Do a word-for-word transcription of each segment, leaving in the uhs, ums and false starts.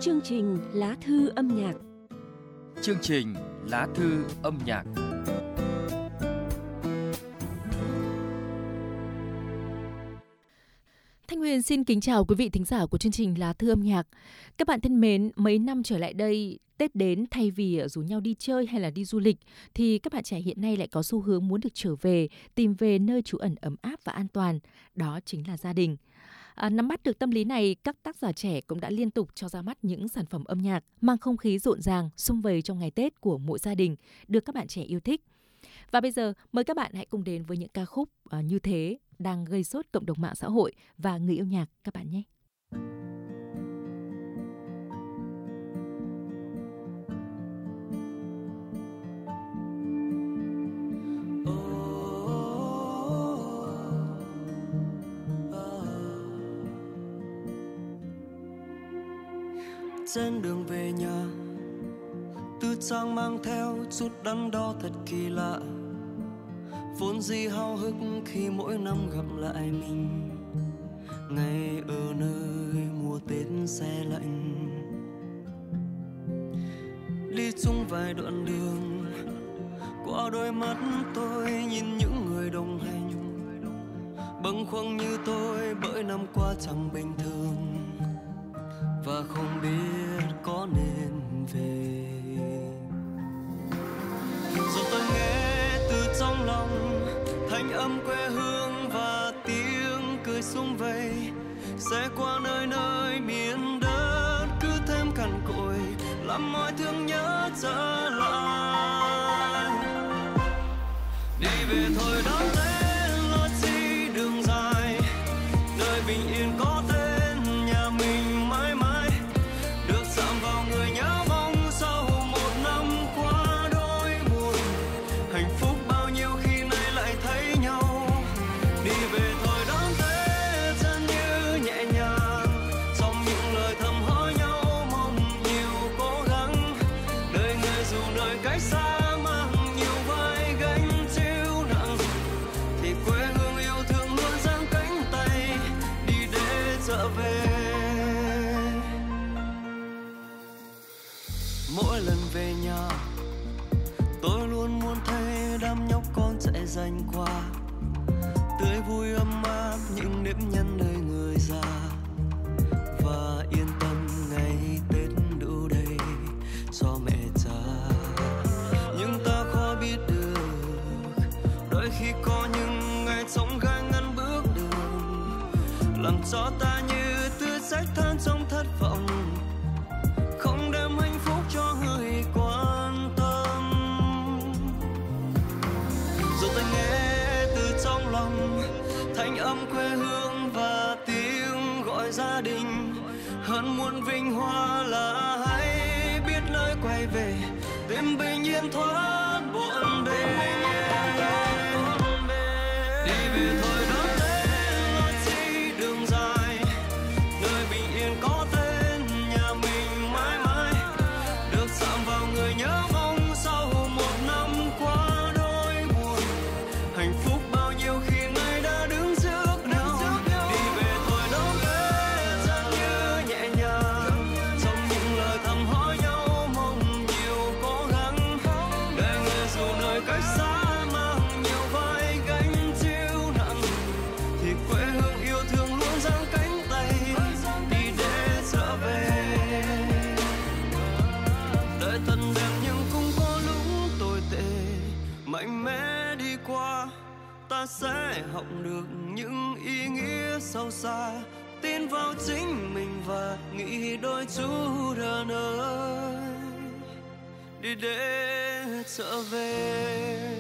Chương trình Lá thư âm nhạc. Chương trình Lá thư âm nhạc. Thanh Huyền xin kính chào quý vị thính giả của chương trình Lá thư âm nhạc. Các bạn thân mến, mấy năm trở lại đây, Tết đến thay vì rủ nhau đi chơi hay là đi du lịch, thì các bạn trẻ hiện nay lại có xu hướng muốn được trở về, tìm về nơi trú ẩn ấm áp và an toàn. Đó chính là gia đình. À, nắm bắt được tâm lý này, các tác giả trẻ cũng đã liên tục cho ra mắt những sản phẩm âm nhạc mang không khí rộn ràng, sum vầy trong ngày Tết của mỗi gia đình, được các bạn trẻ yêu thích. Và bây giờ, mời các bạn hãy cùng đến với những ca khúc uh, như thế đang gây sốt cộng đồng mạng xã hội và người yêu nhạc các bạn nhé. Trên đường về nhà, Tư Trang mang theo chút đắn đo thật kỳ lạ. Vốn dĩ háo hức khi mỗi năm gặp lại mình, ngay ở nơi mùa Tết se lạnh. Đi chung vài đoạn đường, qua đôi mắt tôi nhìn những người đồng hành, bâng khuâng như tôi bởi năm qua chẳng bình thường, và không biết có nên về. Rồi tôi nghe từ trong lòng thanh âm quê hương và tiếng cười sum vầy, sẽ qua nơi nơi miền đất cứ thêm cằn cỗi, làm mọi thương nhớ trở lại. Đi về thôi đón Tết lo chi đường dài, nơi bình yên có tên nhà mình mãi mãi, được chạm vào người nhớ mong sau một năm qua đôi buồn. Hạnh phúc bao nhiêu khi nay lại thấy nhau. Đi về thôi đón Tết chân như nhẹ nhàng, trong những lời thầm hỏi nhau mong nhiều cố gắng. Đời người dù nơi cách xa mang nhiều vai gánh chịu nặng, thì quê hương yêu thương luôn giang cánh tay đi để trở về. Mỗi lần về nhà, tôi luôn muốn thấy đám nhóc con chạy rành qua, tươi vui ấm áp những nếp nhăn nơi người già, và yên tâm ngày Tết đủ đầy cho mẹ cha. Nhưng ta khó biết được, đôi khi có những ngày trống gai ngăn bước đường, làm cho ta như tư trách than trong thất vọng, không đem hạnh phúc cho người quan tâm. Rồi ta nghe từ trong lòng thanh âm quê hương và tiếng gọi gia đình, hơn muôn vinh hoa là hãy biết nơi quay về, tìm bình yên thoát bộn bề. Đi về thôi đón Tết lo chi đường dài, nơi bình yên có tên nhà mình mãi mãi, được chạm vào người nhớ mong sau một năm qua đôi buồn. Hạnh phúc bao nhiêu khi nay đã đứng trước nhau. Đi về thôi đón Tết chân như nhẹ nhàng, trong những lời thầm hỏi nhau mong nhiều cố gắng. Đời người dù nơi cách xa mang nhiều vai gánh chịu nặng, thì quê hương yêu thương luôn giang cánh tay đi để trở về. Đời thật đẹp nhưng cũng có lúc tồi tệ, mạnh mẽ đi qua ta sẽ học được những ý nghĩa sâu xa, tin vào chính mình và nghĩ đôi chút ở nơi đi để trở về.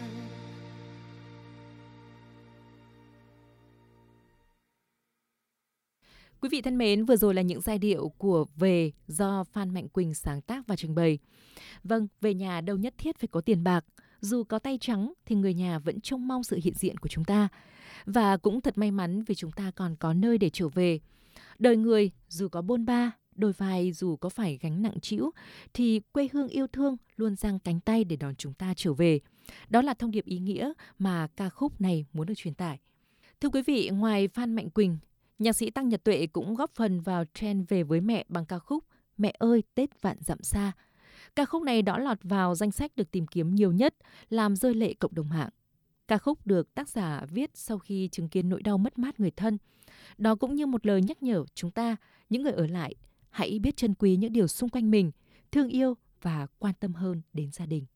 Quý vị thân mến, vừa rồi là những giai điệu của Về do Phan Mạnh Quỳnh sáng tác và trình bày. Vâng, về nhà đâu nhất thiết phải có tiền bạc. Dù có tay trắng thì người nhà vẫn trông mong sự hiện diện của chúng ta. Và cũng thật may mắn vì chúng ta còn có nơi để trở về. Đời người dù có bôn ba, đôi vai dù có phải gánh nặng trĩu, thì quê hương yêu thương luôn giang cánh tay để đón chúng ta trở về. Đó là thông điệp ý nghĩa mà ca khúc này muốn được truyền tải. Thưa quý vị, ngoài Phan Mạnh Quỳnh, nhạc sĩ Tăng Nhật Tuệ cũng góp phần vào trend Về với mẹ bằng ca khúc Mẹ ơi Tết vạn dặm xa. Ca khúc này đã lọt vào danh sách được tìm kiếm nhiều nhất, làm rơi lệ cộng đồng mạng. Ca khúc được tác giả viết sau khi chứng kiến nỗi đau mất mát người thân. Đó cũng như một lời nhắc nhở chúng ta, những người ở lại, hãy biết trân quý những điều xung quanh mình, thương yêu và quan tâm hơn đến gia đình.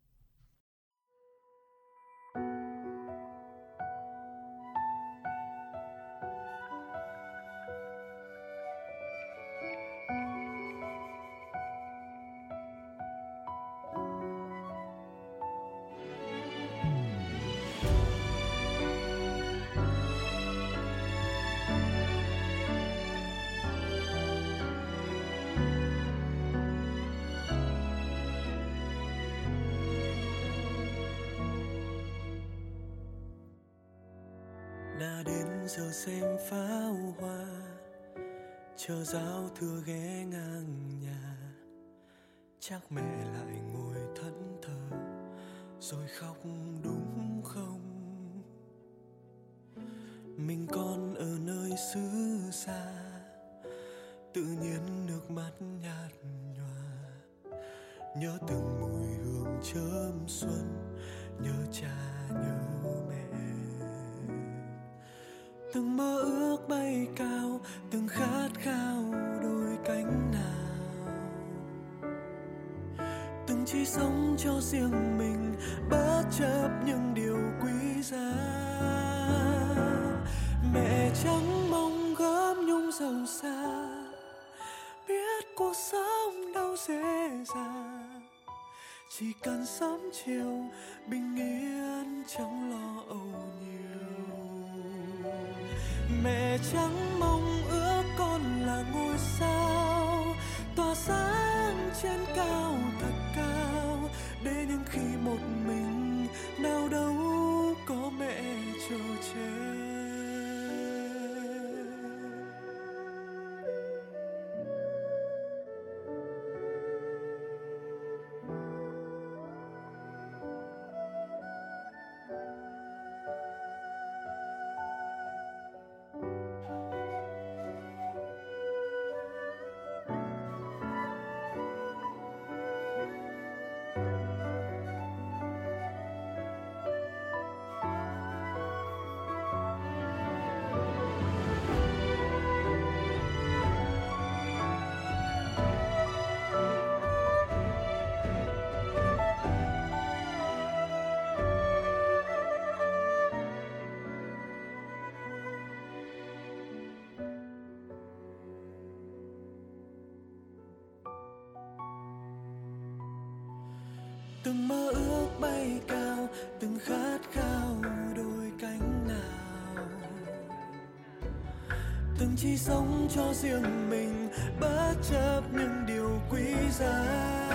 Đã đến giờ xem pháo hoa, chờ giao thừa ghé ngang nhà. Chắc mẹ lại ngồi thẫn thờ rồi khóc đúng không? Mình con ở nơi xứ xa, tự nhiên nước mắt nhạt nhòa. Nhớ từng mùi hương chớm xuân, nhớ cha nhớ mẹ. Từng mơ ước bay cao, từng khát khao đôi cánh nào. Từng chỉ sống cho riêng mình, bất chấp những điều quý giá. Mẹ chẳng mong góp nhung giàu xa, biết cuộc sống đâu dễ dàng. Chỉ cần sớm chiều bình yên, chẳng lo âu nhiều. Mẹ chẳng mong ước con là ngôi sao tỏa sáng trên cao thật cao, để những khi một mình nào đâu có mẹ chờ che. Từng mơ ước bay cao, từng khát khao đôi cánh nào. Từng chỉ sống cho riêng mình, bất chấp những điều quý giá.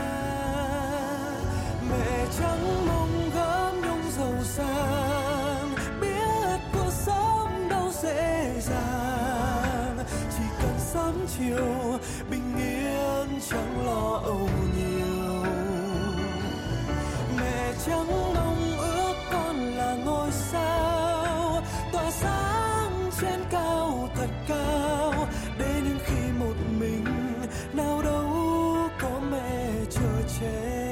Mẹ chẳng mong góp nhung giàu sang, biết cuộc sống đâu dễ dàng. Chỉ cần sớm chiều bình yên, chẳng lo âu nhiều. Chẳng mong ước con là ngôi sao tỏa sáng trên cao thật cao, để những khi một mình nào đâu có mẹ chờ che.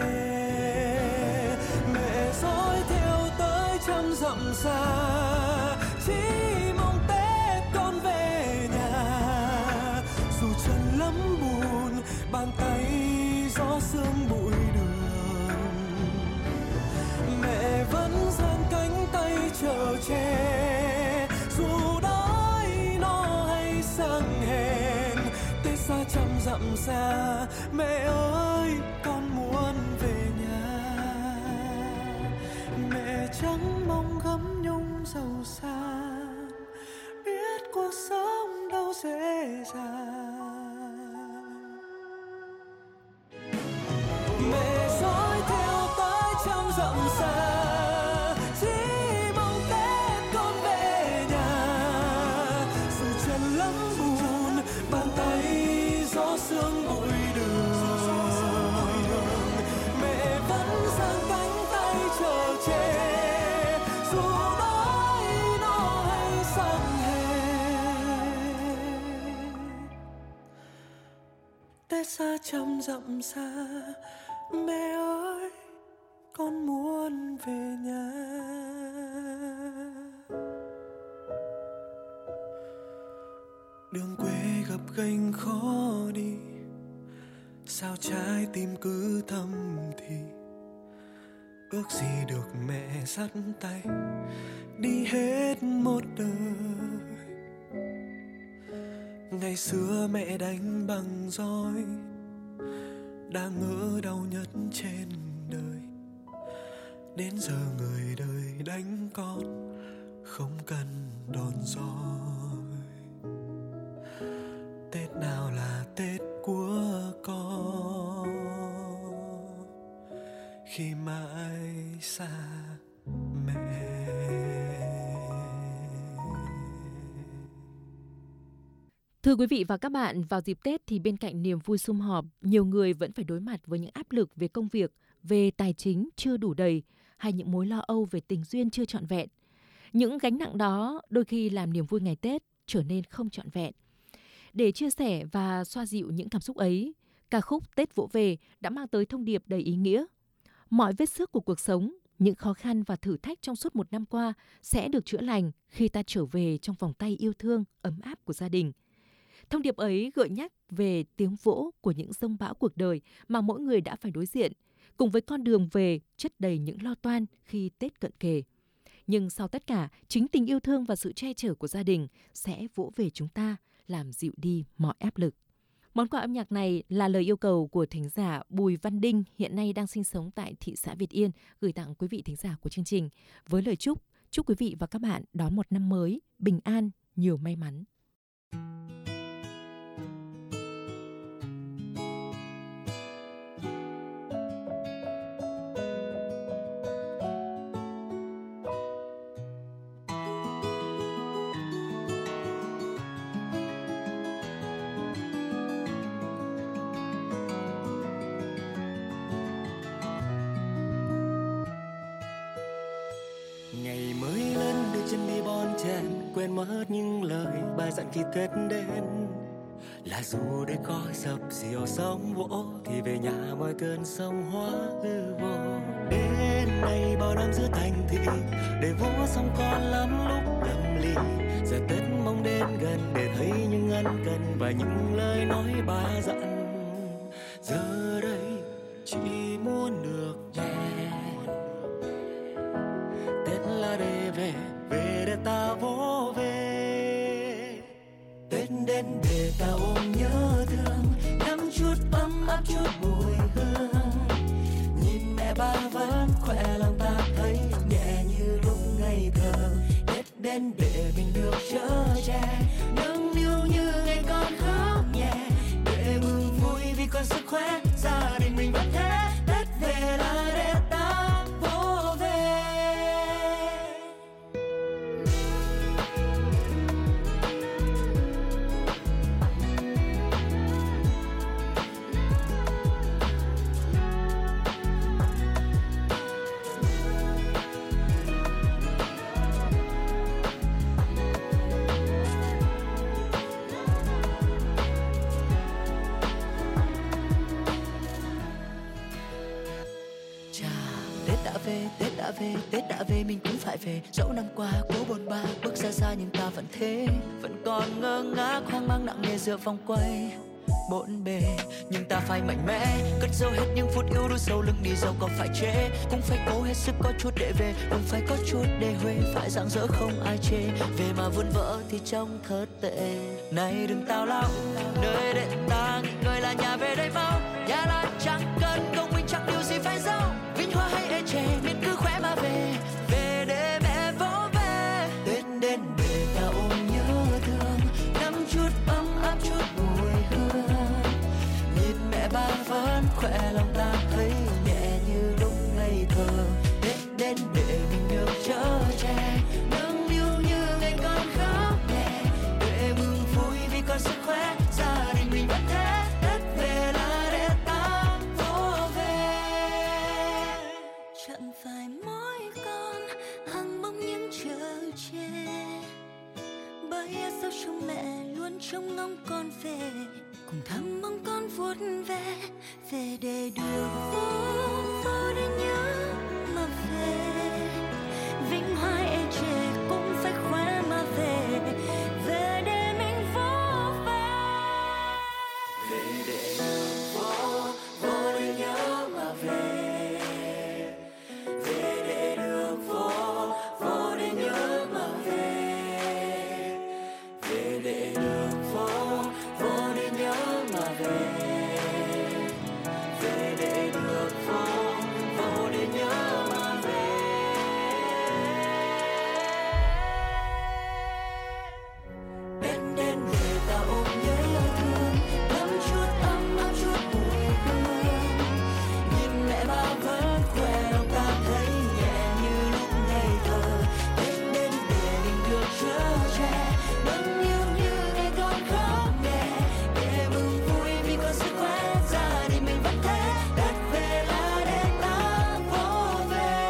Mẹ dõi theo tới trăm dặm xa, chỉ mong Tết con về nhà. Dù chân lắm buồn, bàn tay gió sương bụi đường, mẹ vẫn giang cánh tay chờ che. Dù đói no hay sang hèn, Tết xa trăm dặm xa, mẹ ơi con muốn về nhà. Mẹ chẳng mong gấm nhung giàu sang, biết cuộc sống đâu dễ dàng. Mẹ dõi theo tới trăm dặm xa, chỉ mong Tết con về nhà. Dù chân lắm buồn, bàn tay gió sương bụi đường, Tết xa trăm dặm xa, mẹ ơi con muốn về nhà. Đường quê gập ghềnh khó đi, sao trái tim cứ thầm thì ước gì được mẹ dắt tay đi hết một đời. Ngày xưa mẹ đánh bằng roi, đã ngỡ đau nhất trên đời. Đến giờ người đời đánh con không cần đòn roi. Tết nào là Tết của con khi mãi xa mẹ. Thưa quý vị và các bạn, vào dịp Tết thì bên cạnh niềm vui sum họp, nhiều người vẫn phải đối mặt với những áp lực về công việc, về tài chính chưa đủ đầy hay những mối lo âu về tình duyên chưa trọn vẹn. Những gánh nặng đó đôi khi làm niềm vui ngày Tết trở nên không trọn vẹn. Để chia sẻ và xoa dịu những cảm xúc ấy, ca khúc Tết Vỗ Về đã mang tới thông điệp đầy ý nghĩa. Mọi vết xước của cuộc sống, những khó khăn và thử thách trong suốt một năm qua sẽ được chữa lành khi ta trở về trong vòng tay yêu thương, ấm áp của gia đình. Thông điệp ấy gợi nhắc về tiếng vỗ của những dông bão cuộc đời mà mỗi người đã phải đối diện, cùng với con đường về chất đầy những lo toan khi Tết cận kề. Nhưng sau tất cả, chính tình yêu thương và sự che chở của gia đình sẽ vỗ về chúng ta, làm dịu đi mọi áp lực. Món quà âm nhạc này là lời yêu cầu của thính giả Bùi Văn Đinh, hiện nay đang sinh sống tại thị xã Việt Yên, gửi tặng quý vị thính giả của chương trình, với lời chúc, chúc quý vị và các bạn đón một năm mới, bình an, nhiều may mắn. Ngày mới lên đưa chân đi bon chen, quên mất những lời bài dặn khi Tết đến. Là dù đây có sập xìu sóng vỗ, thì về nhà mọi cơn sóng hóa hư vô. Đến nay bao năm giữa thành thị, để vỗ xong còn lắm lúc lầm lì. Giờ Tết mong đến gần để thấy những ân cần và những lời nói bài dặn. Giờ đây chỉ muốn được nhẹ, Tết là để về, về để ta vỗ về. Tết đến để ta ôm nhớ thương, nắm chút ấm áp chút mùi hương. Nhìn mẹ ba vẫn khỏe lòng ta thấy nhẹ như lúc ngây thơ. Tết đến để mình được chở che, nâng niu như ngày con khóc nhẹ. Để mừng vui vì còn sức khỏe, gia đình mình vẫn thế. Tết về là để ta vỗ về. Về, Tết đã về, Tết đã về mình cũng phải về. Dẫu năm qua cố bôn ba bước ra xa nhưng ta vẫn thế, vẫn còn ngơ ngác hoang mang nặng nề giữa vòng quay bộn bề. Nhưng ta phải mạnh mẽ, cất dấu hết những phút yêu đuối sâu lưng đi dẫu có phải trễ. Cũng phải cố hết sức có chút để về, cũng phải có chút để huề. Phải rạng rỡ không ai chê, về mà vun vỡ thì trông thớt tệ. Này đừng tào lao, nơi để ta nghỉ ngơi là nhà về đây mau. Nhà là chẳng cần công minh chẳng điều gì phải giấu. Vinh hoa hay ê chề miễn cứ khỏe mà về, về để mẹ vỗ về. Tết đến để ta ôm nhớ thương, nắm chút ấm áp chút mùi hương. Nhìn mẹ ba vẫn khỏe lòng ta thấy nhẹ như lúc ngây thơ. Tết đến để mình được chở che, nâng niu như ngày con khóc nhẹ. Để mừng vui vì còn sức khỏe, gia đình mình vẫn thế. Tết về là để ta vỗ về. Chẳng phải mỗi con hằng mong những trở che, bởi sao trong mẹ luôn luôn trông ngóng con về, cùng thăm mong con vuốt ve, về để được vô vô để nhớ mà về. Vinh hoa ê chề cũng phải khoe mà về, về để mình vô về. Về để được vô vô để nhớ mà về, về để được vô vô để nhớ mà về, về để được vô vô để nhớ mà về, về để được vô vô để nhớ mà về. Đến đến để ta ôm nhớ yêu thương, đắm chút ấm áp chút mùi hương. Nhìn mẹ bao vẫn khỏe lòng ta thấy nhẹ như lúc ngây thơ. Đến đến để mình được chở che, vẫn yêu như ngày còn khóc nhẹ, để mừng vui vì có sức khỏe. Gia đình mình vẫn thế, đất về là để ta vô về.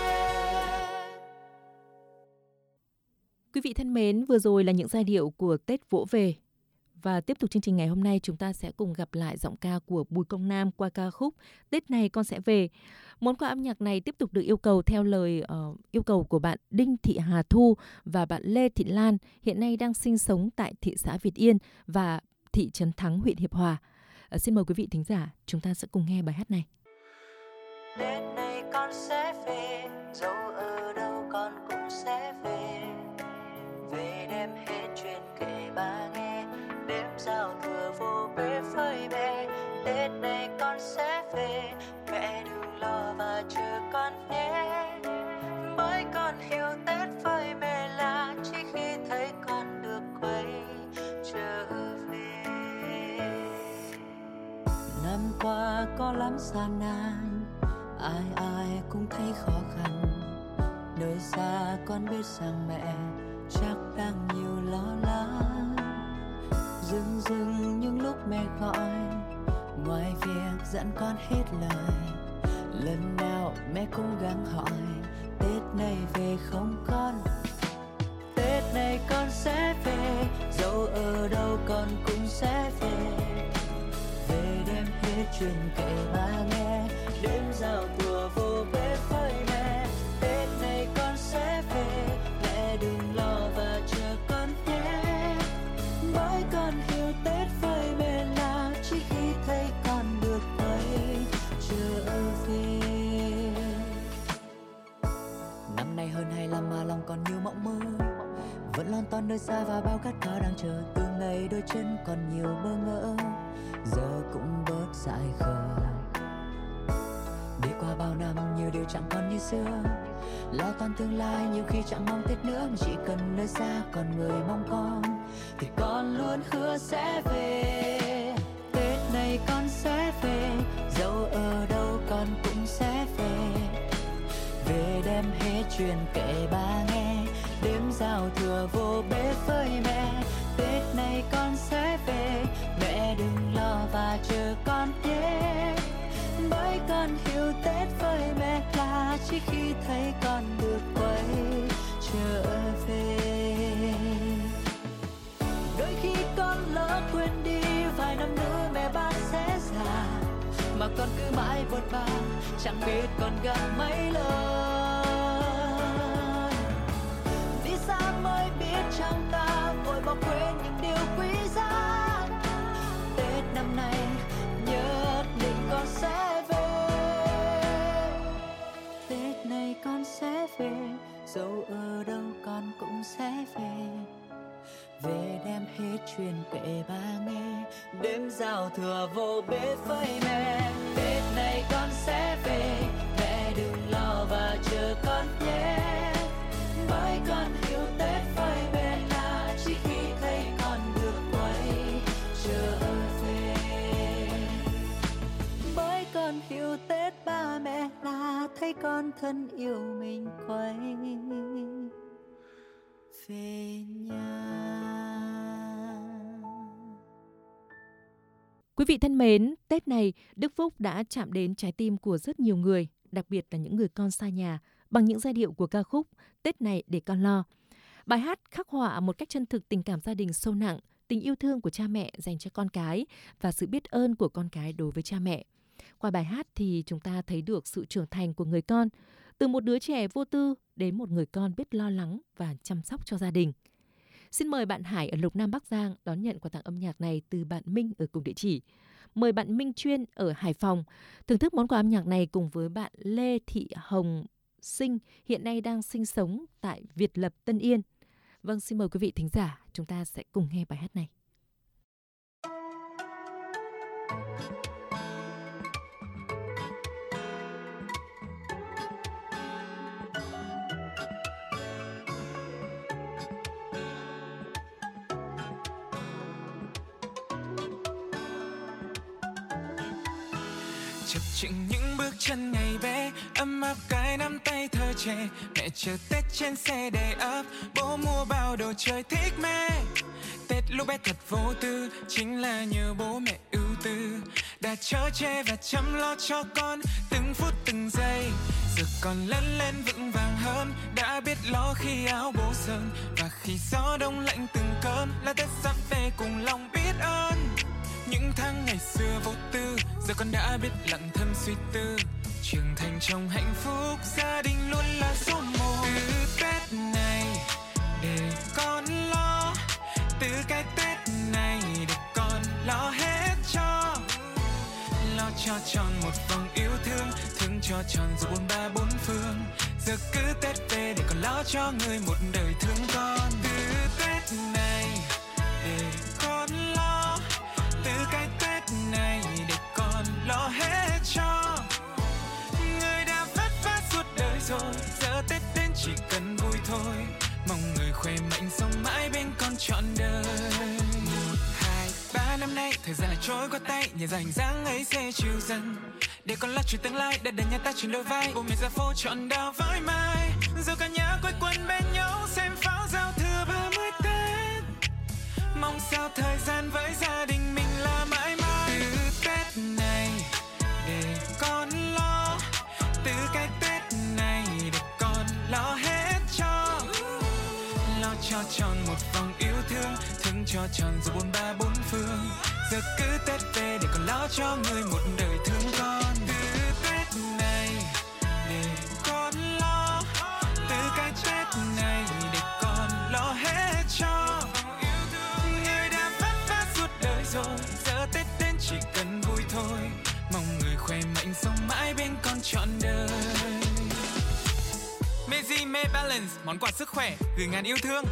Quý vị thân mến, vừa rồi là những giai điệu của Tết Vỗ Về. Và tiếp tục chương trình ngày hôm nay, chúng ta sẽ cùng gặp lại giọng ca của Bùi Công Nam qua ca khúc Tết này con sẽ về. Món quà âm nhạc này tiếp tục được yêu cầu theo lời uh, yêu cầu của bạn Đinh Thị Hà Thu và bạn Lê Thị Lan, hiện nay đang sinh sống tại thị xã Việt Yên và thị trấn Thắng, huyện Hiệp Hòa. Uh, xin mời quý vị thính giả, chúng ta sẽ cùng nghe bài hát này. Tết này con sẽ về, dẫu ở đâu con cũng sẽ về. Về đem hết chuyện kể ba nghe, đêm giao thừa vô bể phơi bè. Tết này con sẽ về, mẹ đừng lo và chờ con nhé. Bởi con hiểu Tết với mẹ là chỉ khi thấy con được quay trở về. Năm qua có lắm gian nan, ai ai cũng thấy khó khăn. Nơi xa con biết rằng mẹ chắc đang nhiều lo lắng. Dưng dưng những lúc mẹ gọi, ngoài việc dặn con hết lời, lần nào mẹ cũng gắng hỏi Tết này về không con. Tết này con sẽ về, dẫu ở đâu con cũng sẽ về. Về đem hết chuyện kể ba nghe, đêm giao thừa vô bếp với mẹ. Tết này con sẽ về, mẹ đừng lo và chờ con nhé. Bởi con hiểu Tết với mẹ là chỉ khi thấy con được quay trở về. Năm nay hơn hai lăm mà lòng còn nhiều mộng mơ, vẫn lon ton nơi xa và bao khát khao đang chờ. Từ ngày đôi chân còn nhiều bơ ngỡ, giờ cũng bớt dại khờ. Đi qua bao năm nhiều điều chẳng còn như xưa, lo toan tương lai nhiều khi chẳng mong Tết nữa, mà chỉ cần nơi xa còn người mong con thì con luôn hứa sẽ về. Tết này con sẽ về, dẫu ở đâu con cũng sẽ về. Về đem hết chuyện kể ba nghe, đêm giao thừa vô bếp với mẹ. Tết này con sẽ về, mẹ đừng lo và chờ con nhé. Bởi con hiểu Tết với mẹ là chỉ khi thấy con được quay trở về. Đôi khi con lỡ quên đi, vài năm nữa mẹ ba sẽ già, mà con cứ mãi buồn bã, chẳng biết con gần mấy lần. Vì sao mới biết trong ta vội bỏ quên những điều quý giá. Tết năm nay nhất định con sẽ về. Tết này con sẽ về, dẫu ở đâu con cũng sẽ về. Về đem hết chuyện kể ba nghe, đêm giao thừa vô bếp với mẹ. Tết này con sẽ về, mẹ đừng lo và chờ con nhé. Bởi con hiểu Tết với mẹ là chỉ khi thấy con được quay trở về. Bởi con hiểu Tết ba mẹ là thấy con thân yêu mình quay về nhà. Quý vị thân mến, Tết này Đức Phúc đã chạm đến trái tim của rất nhiều người, đặc biệt là những người con xa nhà, bằng những giai điệu của ca khúc Tết này để con lo. Bài hát khắc họa một cách chân thực tình cảm gia đình sâu nặng, tình yêu thương của cha mẹ dành cho con cái và sự biết ơn của con cái đối với cha mẹ. Qua bài hát thì chúng ta thấy được sự trưởng thành của người con, từ một đứa trẻ vô tư đến một người con biết lo lắng và chăm sóc cho gia đình. Xin mời bạn Hải ở Lục Nam Bắc Giang đón nhận quà tặng âm nhạc này từ bạn Minh ở cùng địa chỉ. Mời bạn Minh Chuyên ở Hải Phòng thưởng thức món quà âm nhạc này cùng với bạn Lê Thị Hồng Sinh, hiện nay đang sinh sống tại Việt Lập, Tân Yên. Vâng, xin mời quý vị thính giả, chúng ta sẽ cùng nghe bài hát này. Chập chững những bước chân ngày bé, ấm áp cái nắm tay thơ trẻ. Mẹ chờ Tết trên xe đầy ắp, bố mua bao đồ chơi thích mê. Tết lúc bé thật vô tư, chính là nhờ bố mẹ ưu tư, đã chở che và chăm lo cho con từng phút từng giây. Giờ con lớn lên vững vàng hơn, đã biết lo khi áo bố sờn, và khi gió đông lạnh từng cơn là Tết sắp về cùng lòng biết ơn. Những tháng ngày xưa vô tư, giờ con đã biết lặng thầm suy tư, trưởng thành trong hạnh phúc, gia đình luôn là số một. Từ Tết này để con lo, từ cái Tết này để con lo hết cho, lo cho tròn một vòng yêu thương, thương cho tròn dù bốn ba bốn phương. Giờ cứ Tết về để con lo cho người một đời thương con. Từ Tết này để con lo, từ cái Tết này để con lo hết cho người đã vất vả suốt đời rồi, giờ Tết đến chỉ cần vui thôi, mong người khỏe mạnh sống mãi bên con trọn đời. Một hai ba năm nay thời gian lại trôi qua tay, nhìn ra hình dáng ấy sẽ chiều dần, để con lo chuyện tương lai, để đời nhà ta chuyển đôi vai. Bố mẹ ra phố chọn đào với mai, rồi cả nhà quây quần bên nhau xem pháo giao thừa ba mươi Tết, mong sao thời gian với gia đình mình là mãi mãi. Từ Tết này để con lo, từ cái Tết này để con lo hết cho, lo cho tròn một vòng yêu thương, thương cho tròn dù bốn ba bốn phương. Giờ cứ Tết về để con lo cho người một đời thương con. Từ Tết này để con lo, từ cái Tết này để con lo hết cho người đã vất vả suốt đời rồi, giờ Tết đến chỉ cần vui thôi, mong người khỏe mạnh sống mãi bên con trọn đời. Meiji Me Balance, món quà sức khỏe gửi ngàn yêu thương.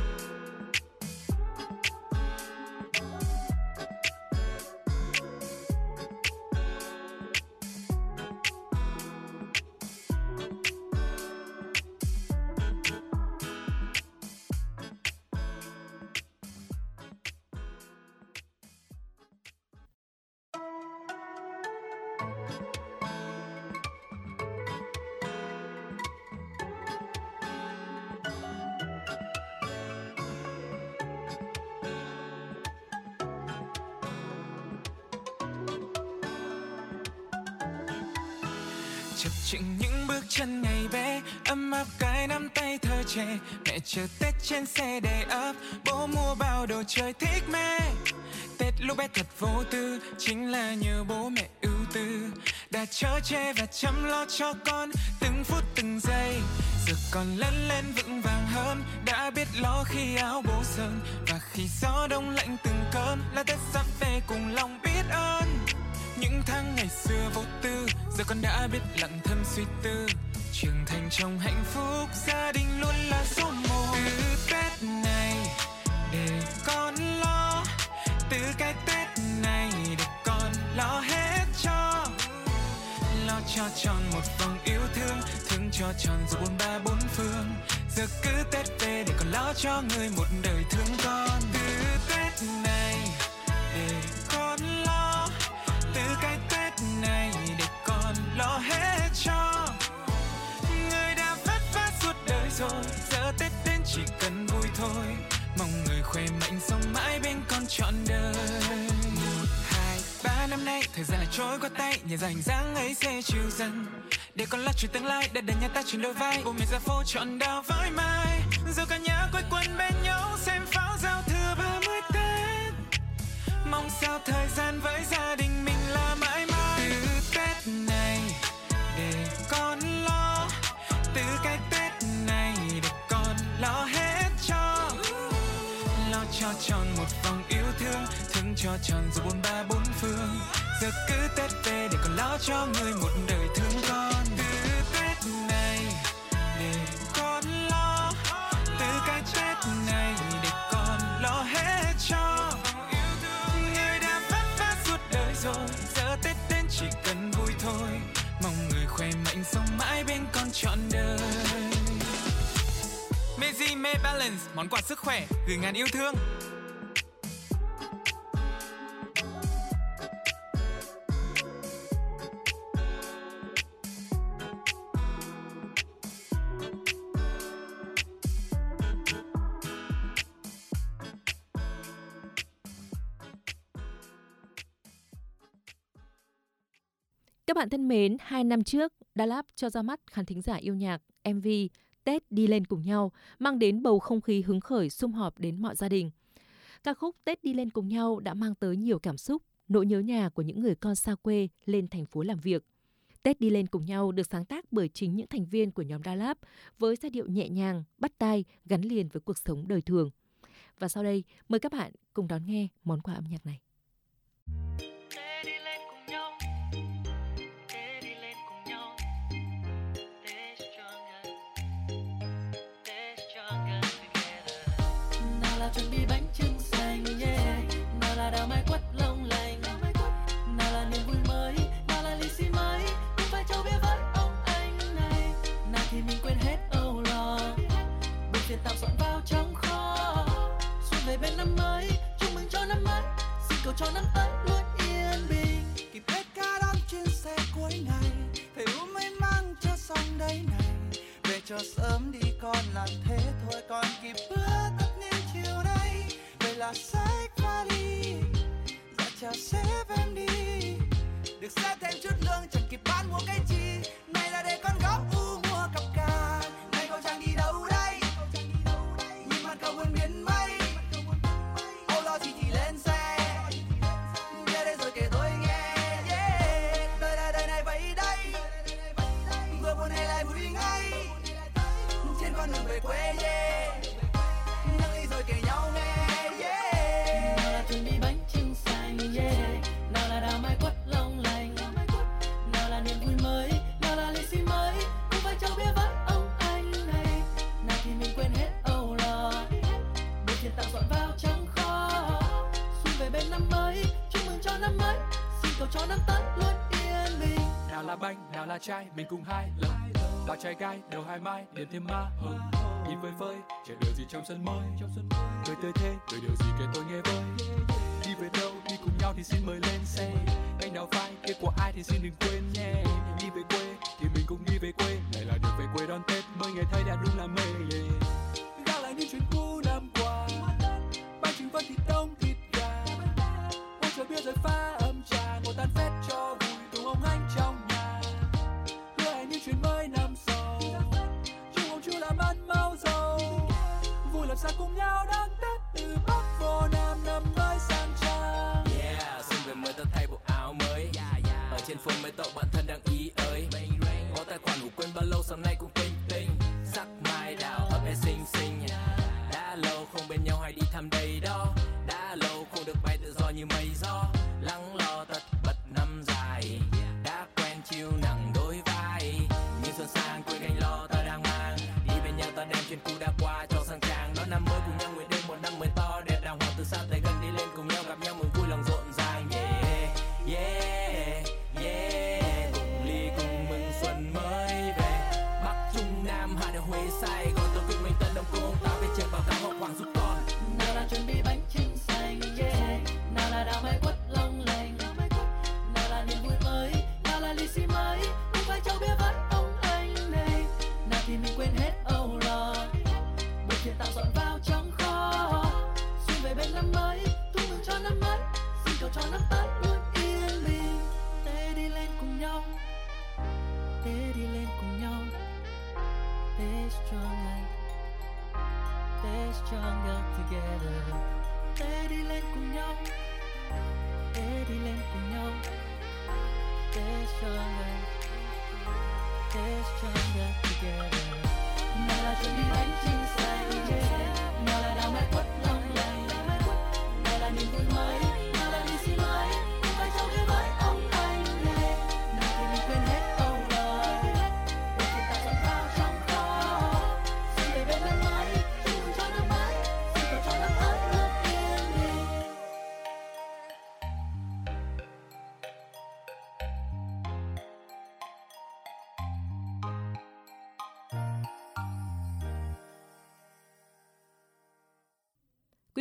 Chập chững những bước chân ngày bé, ấm áp cái nắm tay thơ trẻ. Mẹ chờ Tết trên xe đầy ắp, bố mua bao đồ chơi thích mê. Tết lúc bé thật vô tư, chính là nhờ bố mẹ ưu tư, đã chở che và chăm lo cho con từng phút từng giây. Giờ con lớn lên vững vàng hơn, đã biết lo khi áo bố sờn, và khi gió đông lạnh từng cơn là Tết sắp về cùng lòng biết ơn. Những tháng ngày xưa vô tư, giờ con đã biết lặng thầm suy tư, trưởng thành trong hạnh phúc, gia đình luôn là số một. Từ Tết này để con lo, từ cái Tết này để con lo hết cho, lo cho tròn một vòng yêu thương, thương cho tròn dù bốn ba bốn phương. Giờ cứ Tết về để con lo cho người một đời thương con. Từ Tết này để con lo, từ cái Tết này để con lo hết cho người đã vất vả suốt đời rồi, giờ Tết đến chỉ cần vui thôi, mong người khỏe mạnh sống mãi bên con trọn đời. Một hai ba năm nay thời gian lại trôi qua tay, nhìn ra hình dáng ấy sẽ chiều dần, để con lo chuyện tương lai, để đời nhà ta chuyển đôi vai. Bố mẹ ra phố chọn đào với mai, rồi cả nhà quây quần bên nhau xem pháo giao thừa ba mươi Tết, cho tròn một vòng yêu thương, thương cho tròn dù bốn ba bốn phương. Giờ cứ Tết về để còn lo cho người một đời thương con. Từ Tết này để con lo, từ cái Tết này để con lo hết cho người đã vất vả suốt đời rồi. Giờ Tết đến chỉ cần vui thôi, mong người khỏe mạnh sống mãi bên con trọn đời. Meiji Me Balance, món quà sức khỏe gửi ngàn yêu thương. Các bạn thân mến, hai năm trước, Đà Lạt cho ra mắt khán thính giả yêu nhạc em vê Tết đi lên cùng nhau, mang đến bầu không khí hứng khởi sum họp đến mọi gia đình. Ca khúc Tết đi lên cùng nhau đã mang tới nhiều cảm xúc, nỗi nhớ nhà của những người con xa quê lên thành phố làm việc. Tết đi lên cùng nhau được sáng tác bởi chính những thành viên của nhóm Đà Lạt với giai điệu nhẹ nhàng, bắt tai, gắn liền với cuộc sống đời thường. Và sau đây, mời các bạn cùng đón nghe món quà âm nhạc này. Chuẩn bị bánh trưng xanh, yeah. Nào là đào mai quất long lanh, nào là niềm vui mới, nào là lì xì mới, cũng phải trâu bia với ông anh này. Nào thì mình quên hết âu lo, buồn phiền tạm dọn vào trong kho. Xuân về bên năm mới, chúc mừng cho năm mới, xin cầu cho năm tới luôn yên bình. Kịp hết cả đám chuyến xe cuối ngày, phải uống may mắn cho xong đây này. Về cho sớm đi con làm thế thôi, còn kịp bữa tất niên chiều nay. Về là sách vali, dạ chào sếp em đi. Được xếp thêm chút lương chẳng kịp bán mua cái chi. Này là để con góp u mua cặp cà. Này cậu chẳng đi đâu đây, nhìn mặt cậu buồn biến mây. Âu lo chỉ chỉ lên xe, nghe đây rồi kể tôi nghe, yeah. Đời là đời này vậy đây, vừa buồn hay lại vui ngay. Trên con đường về quê, yeah. Nâng ly rồi kể nhau nghe, yeah. Nào là chuẩn bị bánh trưng xanh, yeah. Nào là đào mai quất long lanh, nào là niềm vui mới, nào là lì xì mới, cũng phải trâu bia với ông anh này. Nào thì mình quên hết âu lo, buồn phiền tạm dọn vào trong kho. Xuân về bên năm mới, chúc mừng cho năm mới, xin cầu cho năm tới luôn yên bình. Nào là bánh, nào là chai, mình cùng hai lần bao trai gai, đầu hai mai, đến thêm ma hồng. Nhìn vơi vơi, chờ điều gì trong sân mới. Cười tươi thế, cười điều gì kể tôi nghe với. Đi về đâu, đi cùng nhau thì xin mời lên xe. Cánh đào phai, kia của ai thì xin đừng quên nhé. Đi về quê, thì mình cùng đi về quê. Này là được về quê đón Tết, mới ngày thấy đã đúng là mê, yeah. Gác lại những chuyện cũ năm qua, bánh trứng vân thịt đông thịt gà. Ôi trời bia rồi pha âm trà, ngồi tan phét cho vui cùng ông anh trong nhà. Hứa hẹn những chuyện mới năm sau, chúc ông chú làm ăn mau giàu. Vui làm sao cùng nhau đón Tết, từ Bắc vô Nam năm mới sang trang. Yeah, xuân về mới ta thay bộ áo mới. Ở trên phố mấy cậu bạn thân đang ý ơi. Có tài khoản ngủ quên bao lâu sáng nay cũng tinh tinh. Sắc mai đào ấp e xinh xinh. Đã lâu không bên nhau hay đi thăm đây đó. Đã lâu không được bay tự do như mây gió. Lắng lo tất bật năm dài. Đã quen chiêu nặng đôi vai. Nhưng xuân sang quên gánh lo ta đang mang. Đi bên nhau ta đem chuyện cũ đã qua cho sang trang. Đón năm mới cùng nhau nguyện đêm một năm mới to đẹp đàng hoàng từ xa tới gần đi lên cùng nhau gặp nhau mừng vui lòng rộn ràng. Yeah, yeah, yeah. Cùng ly cùng mừng xuân mới về. Bắc Trung Nam Hà Nội Huế Sài Gòn tôi quyết mình Tân Đông Cô ta về trường bảo tàng học hoàng giúp con. Nào là chuẩn bị bánh trưng xanh, yeah. Nào là đào mai quất long lanh, nào là niềm vui mới, nào là lì xì mới, cũng phải trâu bia với ông anh này. Nào thì mình quên hết âu lo, buồn phiền tạm dọn vào trong kho. Xuân về bên năm mới, chúc mừng cho năm mới, xin cầu cho năm tới luôn yên bình. Tết đi lên cùng nhau, Tết đi lên cùng nhau, Tết stronger, Tết stronger together. Tết đi lên cùng nhau, Tết đi lên cùng nhau, Tết stronger, Tết stronger together. Nào là chuẩn bị bánh trưng xanh, yeah. Nào là đào mai quất long lanh,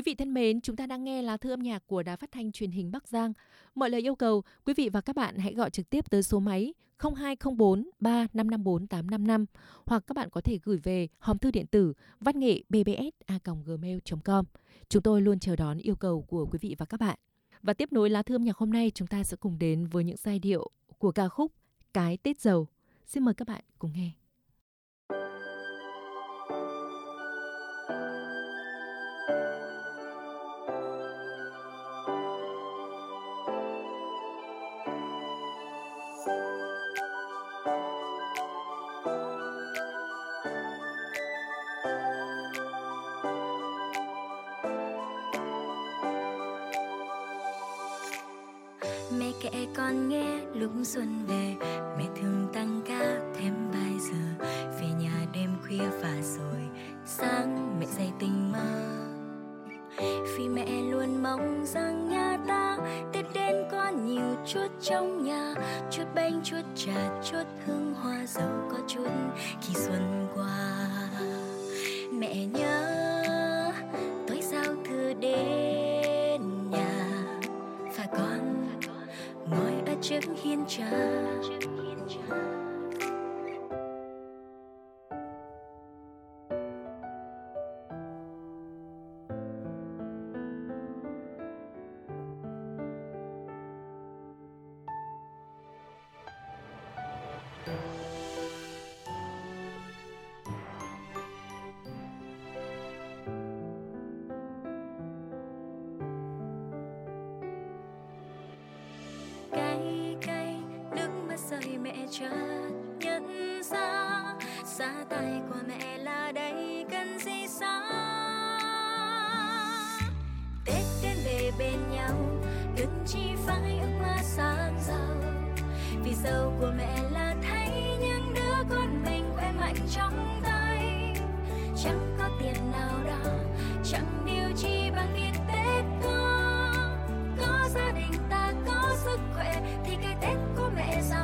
Quý vị thân mến, chúng ta đang nghe lá thư âm nhạc của Đài Phát thanh Truyền hình Bắc Giang. Mọi lời yêu cầu, quý vị và các bạn hãy gọi trực tiếp tới số máy không hai không bốn ba năm năm bốn tám năm năm hoặc các bạn có thể gửi về hòm thư điện tử văn nghệ b b s a còng gmail chấm com. Chúng tôi luôn chờ đón yêu cầu của quý vị và các bạn. Và tiếp nối lá thư âm nhạc hôm nay, chúng ta sẽ cùng đến với những giai điệu của ca khúc Cái Tết Dầu. Xin mời các bạn cùng nghe. Mẹ kể con nghe lúc xuân về, mẹ thường tăng ca thêm vài giờ, về nhà đêm khuya và rồi sáng mẹ dậy tình mơ. Vì mẹ luôn mong rằng nhà ta Tết đến có nhiều chút trong nhà, chút bánh, chút trà, chút hương hoa dầu, có chút khi xuân qua. Mẹ nhớ tối giao thừa đến nhà và con ngồi ở trước hiên trà. Rời mẹ chợt nhận ra, xa tay của mẹ là đây cần gì xa. Tết đến về bên nhau, đừng chỉ phải ước mơ sáng giàu. Vì dâu của mẹ là thấy những đứa con mình khỏe mạnh trong tay. Chẳng có tiền nào đó, chẳng điều chi bằng việc Tết có. Có gia đình ta có sức khỏe thì cái Tết của mẹ giàu.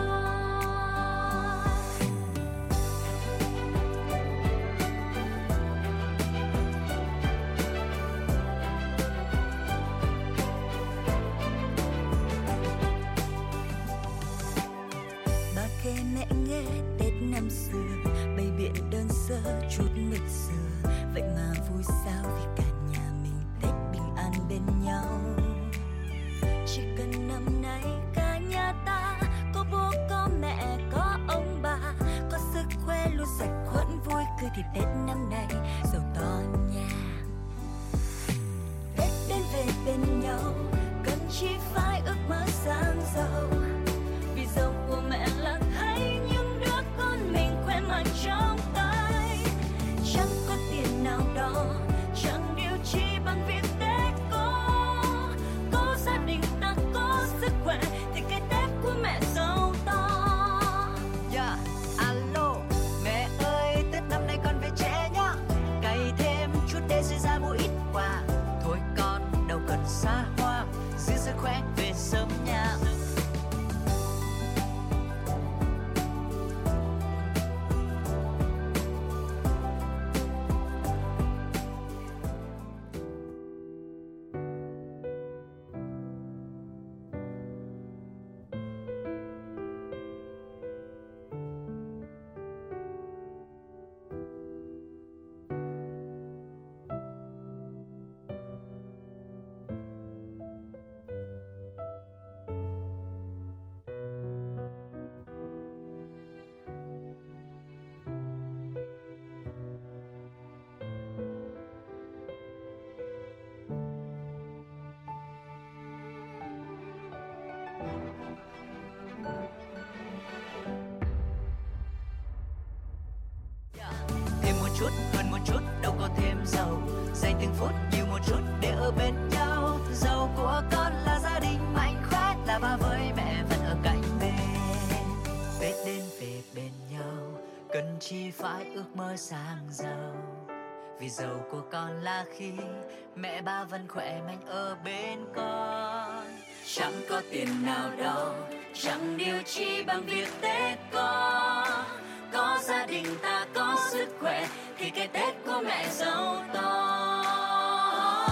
Năm xưa bày biện đơn sơ chút lịch sử, vậy mà vui sao vì cả nhà mình Tết bình an bên nhau. Chỉ cần năm nay cả nhà ta có bố có mẹ có ông bà, có sức khỏe luôn sạch khuẩn vui cười thì Tết năm nay giàu to nhà. Tết đến về bên nhau cần chỉ phải ước mơ sang giàu, vì giàu của mẹ là thấy mạnh trong tay. Chẳng có tiền nào đó, chẳng điều chi bằng việc Tết có. Có gia đình ta có sức khỏe thì cái Tết của mẹ giàu to. Yeah, alo, mẹ ơi, Tết năm nay con về trễ nhá. Cày thêm chút để sẽ ra mua ít quà. Thôi con đâu cần xa hoa, giữ sức khỏe về sớm nha. Chút hơn một chút đâu có thêm giàu, dành từng phút nhiều một chút để ở bên nhau. Giàu của con là gia đình mạnh khỏe, là ba với mẹ vẫn ở cạnh bên. Tết đến về bên nhau cần chi phải ước mơ sang giàu, vì giàu của con là khi mẹ ba vẫn khỏe mạnh ở bên con. Chẳng có tiền nào đâu, chẳng điều chi bằng việc Tết có. Có gia đình ta có sức khỏe thì cái Tết của mẹ giàu to.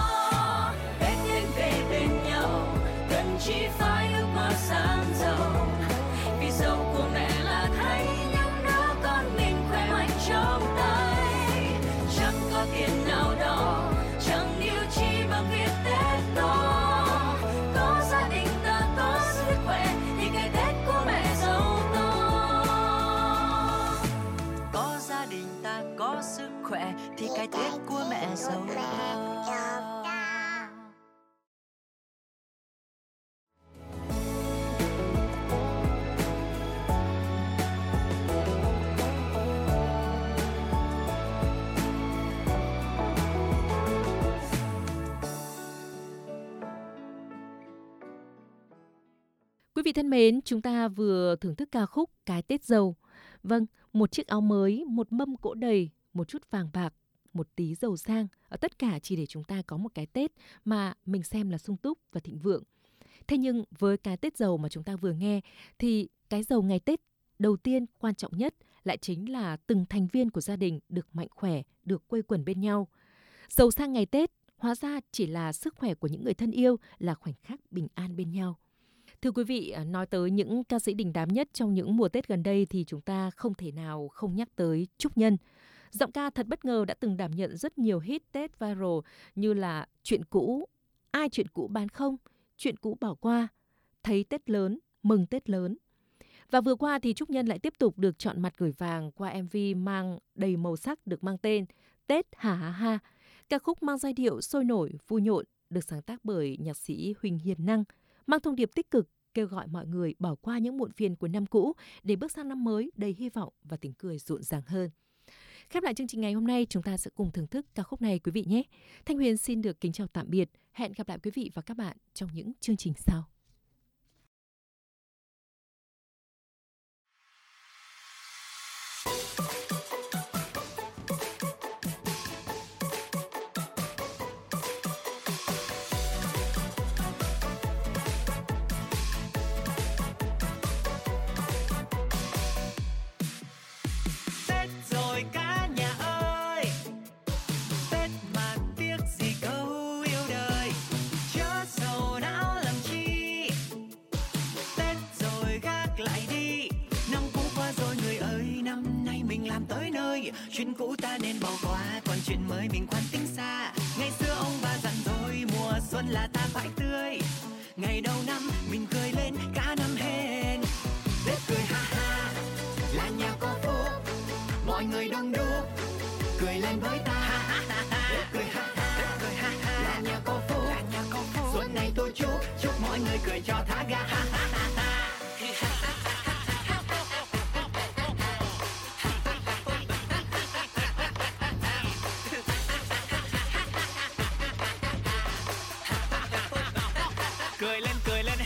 Quý vị thân mến, chúng ta vừa thưởng thức ca khúc Cái Tết Dầu. Vâng, một chiếc áo mới, một mâm cỗ đầy, một chút vàng bạc, một tí giàu sang, ở tất cả chỉ để chúng ta có một cái Tết mà mình xem là sung túc và thịnh vượng. Thế nhưng với cái Tết Dầu mà chúng ta vừa nghe thì cái dầu ngày Tết đầu tiên quan trọng nhất lại chính là từng thành viên của gia đình được mạnh khỏe, được quây quần bên nhau. Giàu sang ngày Tết hóa ra chỉ là sức khỏe của những người thân yêu, là khoảnh khắc bình an bên nhau. Thưa quý vị, nói tới những ca sĩ đình đám nhất trong những mùa Tết gần đây thì chúng ta không thể nào không nhắc tới Trúc Nhân. Giọng ca thật bất ngờ đã từng đảm nhận rất nhiều hit Tết viral như là Chuyện Cũ, Ai Chuyện Cũ Bán Không, Chuyện Cũ Bỏ Qua, Thấy Tết Lớn, Mừng Tết Lớn. Và vừa qua thì Trúc Nhân lại tiếp tục được chọn mặt gửi vàng qua em vê mang đầy màu sắc được mang tên Tết Hà Ha Ha. Ca khúc mang giai điệu sôi nổi, vui nhộn, được sáng tác bởi nhạc sĩ Huỳnh Hiền Năng, mang thông điệp tích cực, kêu gọi mọi người bỏ qua những muộn phiền của năm cũ để bước sang năm mới đầy hy vọng và tiếng cười rộn ràng hơn. Khép lại chương trình ngày hôm nay, chúng ta sẽ cùng thưởng thức ca khúc này quý vị nhé. Thanh Huyền xin được kính chào tạm biệt. Hẹn gặp lại quý vị và các bạn trong những chương trình sau. Chuyện cũ ta nên bỏ qua, còn chuyện mới mình khoan tính xa. Ngày xưa ông bà dặn rồi, mùa xuân là ta phải tươi. Ngày đầu năm mình cười lên cả năm hên. Tết cười ha ha, là nhà có phúc, mọi người đông đúc, cười lên với ta. Tết cười ha ha, cười ha ha, là nhà có phúc, xuân này tôi chúc, chúc mọi người cười cho thả ga. Ha ha ha ha. Cười lên, cười lên.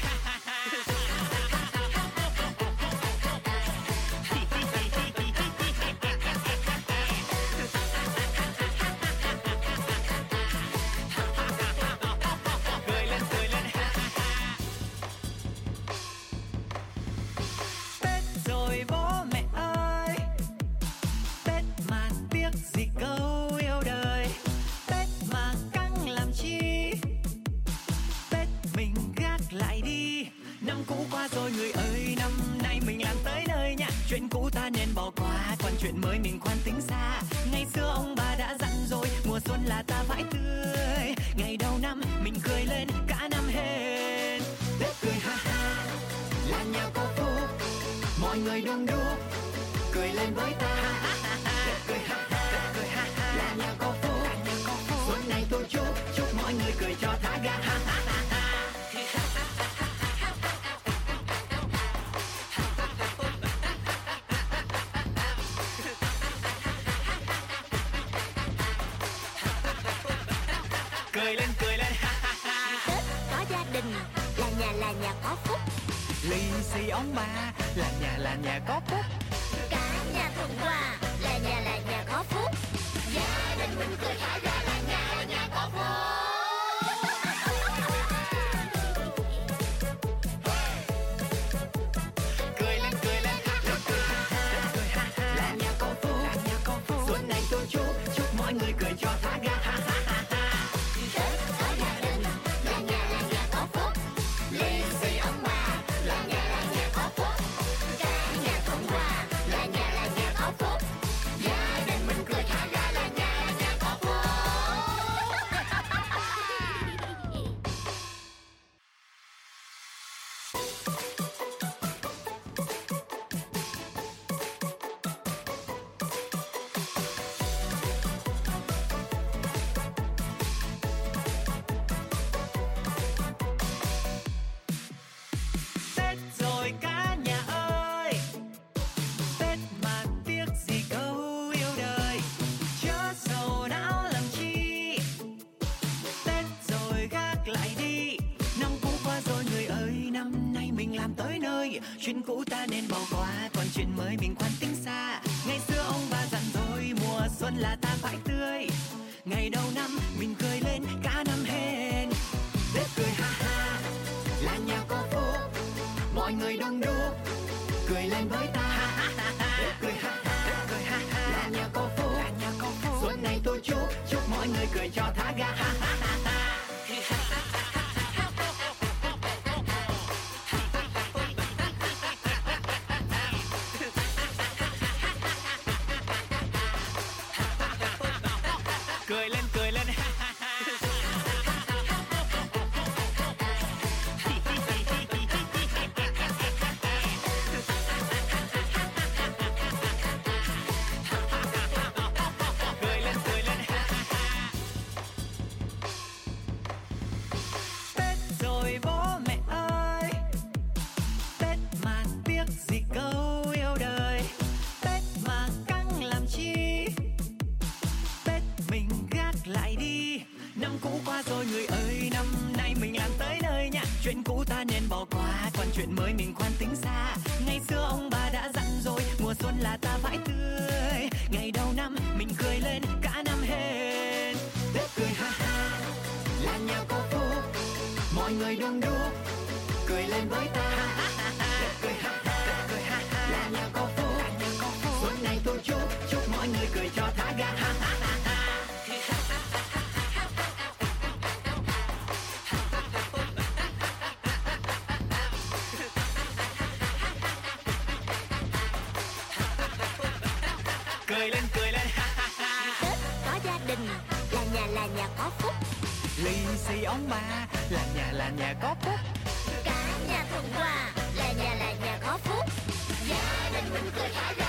Cười lên, cười lên. Tết rồi bố mẹ ơi, Tết mà tiếc gì câu yêu đời, Tết mà căng làm chi, mình gác lại đi. Năm cũ qua rồi người ơi, năm nay mình làm tới nơi nha. Chuyện cũ ta nên bỏ qua, còn chuyện mới mình khoan tính xa. Ngày xưa ông bà đã dặn rồi, mùa xuân là ta phải tươi. Ngày đầu năm mình cười lên cả năm hên. Tết cười ha ha, là nhà có phúc, mọi người đông đúc, cười lên với ta. Tết cười ha ha, cười ha ha, là nhà có phúc, xuân này tôi chúc, chúc mọi người cười cho thả ga. Ha ha ha. Cười lên, cười lên. Tết có gia đình, là nhà là nhà có phúc. Lì xì ông bà, là nhà là nhà có phúc. Cả nhà thuận hòa, là nhà là nhà có phúc. Gia đình mình cười thả ga, là nhà là nhà có phúc. Cười lên, cười lên. Cười ha ha, cười ha ha, là nhà có phúc. Xuân này tôi chúc, chúc mọi người cười cho thả ga. Ha ha ha ha. Tết có gia đình, là nhà là nhà có phúc. Lì xì ông bà, là nhà là nhà có phúc. Cả nhà thuận hòa, là nhà là nhà có phúc. làm tới nơi. Chuyện cũ ta nên bỏ qua, còn chuyện mới mình khoan tính xa. Ngày xưa ông bà dặn rồi, mùa xuân là ta phải tươi. Ngày đầu năm mình cười lên cả năm hên. Tết cười ha ha là nhà có phúc, mọi người đông đúc cười lên với ta. Tết cười ha ha, cười ha ha là nhà có phúc, xuân này tôi chúc chúc mọi người cười cho thả ga. Cười lên cười lên. Cười lên cười lên. Tết rồi bố mẹ ơi, Tết mà tiếc gì câu yêu đời, Tết mà căng làm chi, Tết mình gác lại đi. Năm cũ qua rồi người ơi, năm nay mình làm tới nơi nha. Chuyện cũ ta nên bỏ qua, còn chuyện mới mình khoan tính xa. Ngày xưa ông bà đã dặn rồi, mùa xuân là ta phải tươi. Ngày đầu năm mình cười lên cả năm hên. Tết cười ha ha là nhà có phúc, mọi người đông đúc cười lên với ta. Tết cười ha ha, cười ha ha là nhà có phúc, xuân này tôi chúc chúc mọi người cười cho thả ga. Cười lên cười lên. Tết có gia đình là nhà là nhà có phúc, Lì xì ông bà là nhà là nhà có phúc, cả nhà thuận hòa là nhà là nhà có phúc. Gia đình mình cười thả ga.